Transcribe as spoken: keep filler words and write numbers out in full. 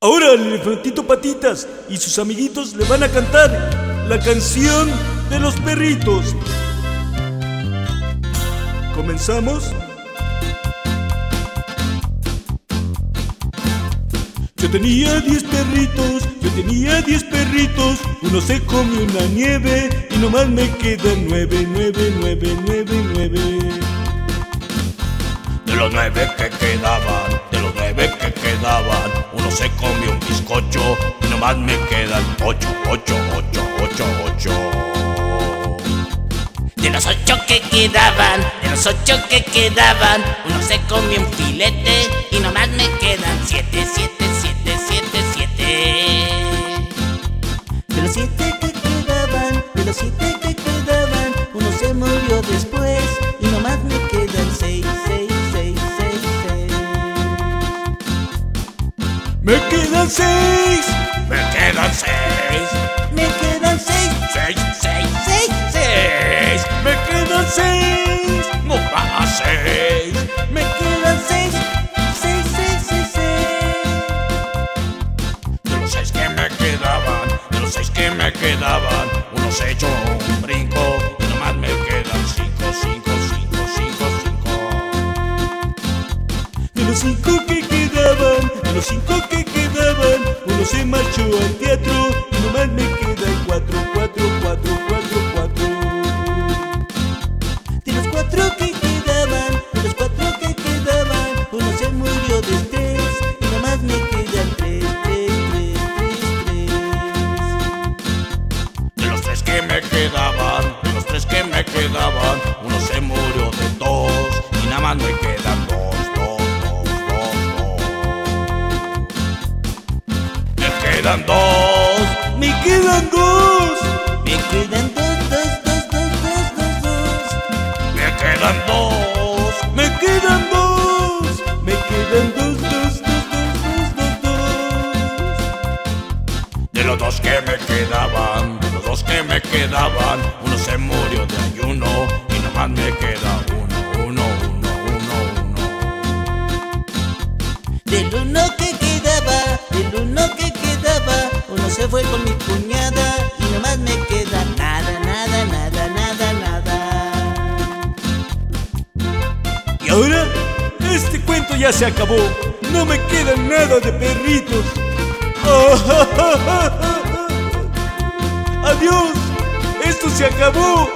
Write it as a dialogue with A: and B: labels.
A: Ahora el elefantito Patitas y sus amiguitos le van a cantar la canción de los perritos. ¿Comenzamos? Yo tenía diez perritos, yo tenía diez perritos. Uno se comió una nieve y nomás me quedan nueve, nueve, nueve, nueve, nueve.
B: De los nueve que quedaban, de los nueve que quedaban, uno se comió un bizcocho y nomás me quedan ocho, ocho, ocho, ocho, ocho.
C: De los ocho que quedaban, de los ocho que quedaban, uno se comió un filete y nomás me quedan siete, siete, siete, siete, siete.
D: De los siete que quedaban, de los siete que quedaban, uno se murió después y nomás me quedan seis, seis, seis, seis, seis.
A: Me quedan seis,
B: me quedan seis,
D: me quedan seis,
B: seis,
D: seis, seis, seis.
A: me quedan seis,
B: no va a seis,
D: me quedan seis, seis, seis, seis, seis.
B: De los seis que me quedaban, de los seis que me quedaban, uno se echó un brinco y nomás me quedan cinco, cinco, cinco, cinco, cinco.
A: De los cinco que quedaban, de los cinco que quedaban, uno se marchó al teatro y nomás me quedan cuatro, cuatro, cuatro, cuatro, cuatro.
D: De los cuatro que quedaban, de los cuatro que quedaban, uno se murió de estrés y nomás me quedan tres, tres, tres, tres, tres.
B: De los tres que me quedaban, de los tres que me quedaban, uno se murió de tos y nada más me quedan dos, dos, dos, dos, dos. Me quedan dos,
A: Me quedan dos,
D: Me quedan dos, dos, dos, dos, dos, dos, dos.
B: me quedan dos,
A: me quedan dos, me quedan dos, dos, dos, dos, dos, dos, dos.
B: de los dos que me quedaban, de los dos que me quedaban, uno se murió de ayuno y nomás me queda uno, uno, uno, uno, uno.
D: Del uno que quedaba, del uno que quedaba, uno se fue con mi cuñada y nomás me queda nada, nada, nada, nada, nada.
A: Y ahora, este cuento ya se acabó. No me queda nada de perritos. ¡Adiós! ¡Esto se acabó!